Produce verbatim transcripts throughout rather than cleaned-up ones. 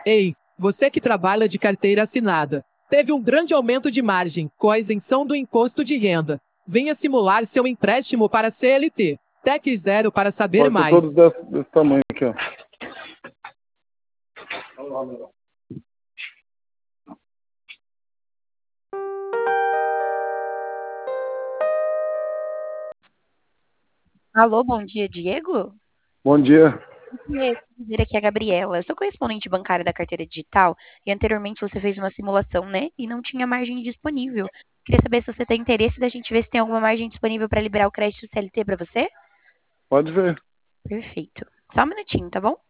Ei, você que trabalha de carteira assinada, teve um grande aumento de margem com a isenção do imposto de renda. Venha simular seu empréstimo para C L T. Tec Zero para saber Pode ser todos mais. desse, desse tamanho aqui, ó. Alô, bom dia, Diego? Bom dia. Diego, dizer aqui é a Gabriela. Eu sou correspondente bancária da carteira digital e anteriormente você fez uma simulação, né? E não tinha margem disponível. Queria saber se você tem interesse da gente ver se tem alguma margem disponível para liberar o crédito C L T para você? Pode ver. Perfeito. Só um minutinho, tá bom?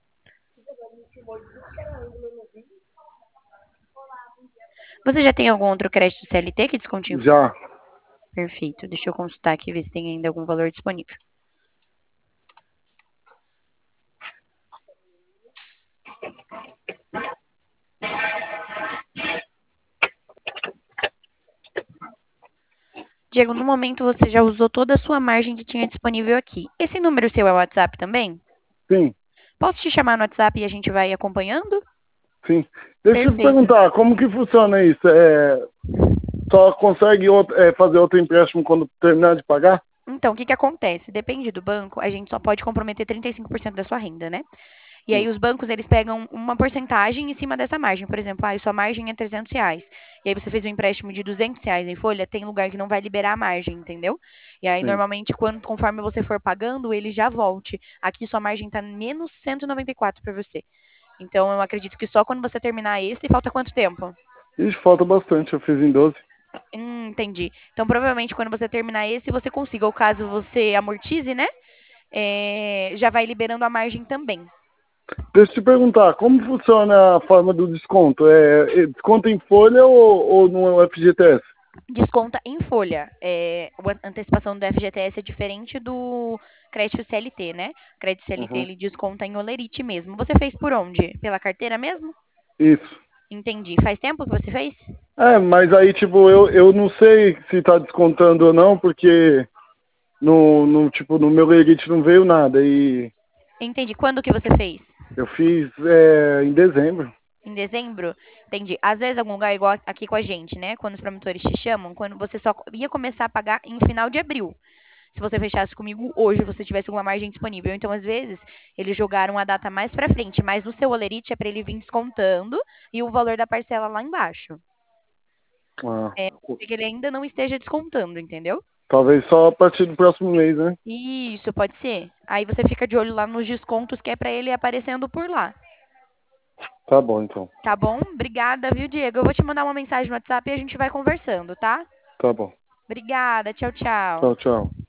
Você já tem algum outro crédito C L T que descontinho? Já. Perfeito. Deixa eu consultar aqui, ver se tem ainda algum valor disponível. Diego, no momento você já usou toda a sua margem que tinha disponível aqui. Esse número seu é o WhatsApp também? Sim, Posso te chamar no WhatsApp e a gente vai acompanhando? sim. Deixa eu te Perfeito. perguntar, como que funciona isso? É, só consegue outro- é, fazer outro empréstimo quando terminar de pagar? Então, o que que acontece? Depende do banco, a gente só pode comprometer trinta e cinco por cento da sua renda, né? E aí Sim, os bancos, eles pegam uma porcentagem em cima dessa margem. Por exemplo, ah, sua margem é trezentos reais. E aí você fez um empréstimo de duzentos reais em folha, tem lugar que não vai liberar a margem, entendeu? E aí, sim. normalmente, quando, conforme você for pagando, ele já volte. Aqui sua margem tá menos cento e noventa e quatro para você. Então, eu acredito que só quando você terminar esse, falta quanto tempo? Ixi, falta bastante, eu fiz em doze. Hum, entendi. Então, provavelmente, quando você terminar esse, você consiga. Ou caso você amortize, né? É, já vai liberando a margem também. Deixa eu te perguntar, como funciona a forma do desconto? É, é desconto em folha ou, ou no F G T S? Desconta em folha. É, a antecipação do F G T S é diferente do crédito C L T, né? O crédito C L T Uhum. ele desconta em olerite mesmo. Você fez por onde? Pela carteira mesmo? Isso. Entendi. Faz tempo que você fez? É, mas aí, tipo, eu, eu não sei se tá descontando ou não, porque no, no, tipo, no meu Lerite não veio nada. E Entendi. Quando que você fez? eu fiz é, em dezembro. Em dezembro? Entendi. Às vezes algum lugar igual aqui com a gente, né? Quando os promotores te chamam, quando você só ia começar a pagar em final de abril. Se você fechasse comigo hoje, você tivesse alguma margem disponível. Então, às vezes, eles jogaram a data mais para frente, mas no seu olerite é para ele vir descontando e o valor da parcela lá embaixo. Ah, É, que ele ainda não esteja descontando, entendeu? talvez só a partir do próximo mês, né? Isso, pode ser. Aí você fica de olho lá nos descontos que é para ele aparecendo por lá. Tá bom, então. Tá bom? Obrigada, viu, Diego? Eu vou te mandar uma mensagem no WhatsApp e a gente vai conversando, tá? Tá bom. Obrigada, tchau, tchau. Tchau, tchau.